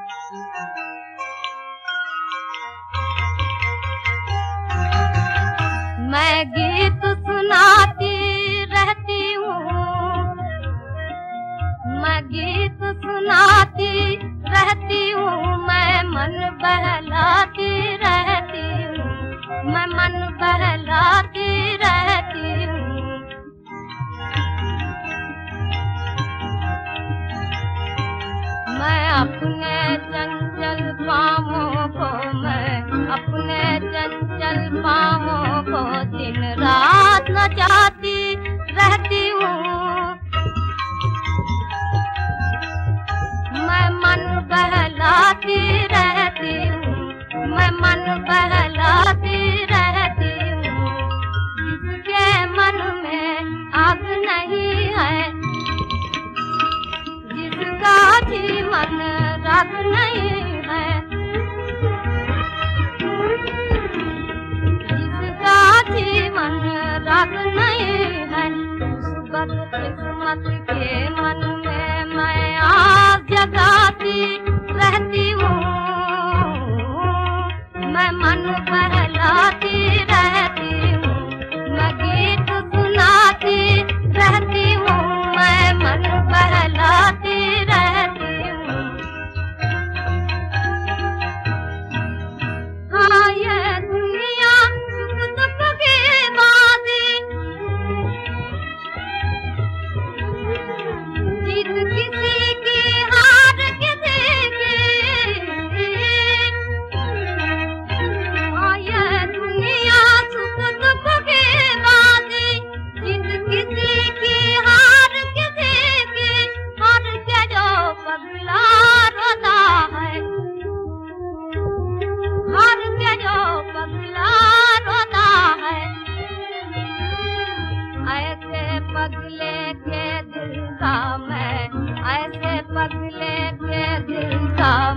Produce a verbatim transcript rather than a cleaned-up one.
मैं गीत सुनाती रहती हूँ, मैं गीत सुनाती रहती हूँ, मैं मन बहलाती रहती हूँ, मैं मन बहलाती रहती हूँ। मैं अपने चंचल पाँवों को, मैं अपने चंचल पाँवों को दिन रात नचाती रहती हूँ। मैं मन बहलाती रहती हूँ, मैं मन बहलाती रहती हूँ। जिसके मन में आग नहीं है, जिसका जीवन राग नहीं है, जिसका जीवन राग नहीं है, उस बदकिस्मत के मन में मैं आग जगाती रहती हूँ। मैं मन बहलाती रहती हूँ, मैं गीत सुनाती रहती हूँ, मैं मन बहलाती रहती हूँ। हाँ ये दुनिया सुख दुख की बाजी, जीत किसी की हार किसी की। हाँ ये दुनिया सुख दुख की बाजी, जीत किसी की हार किसी की। हार के जो पगला रोता है, हार के जो पगला रोता है, ऐसे पगले के दिल का मैं, ऐसे पगले के दिल का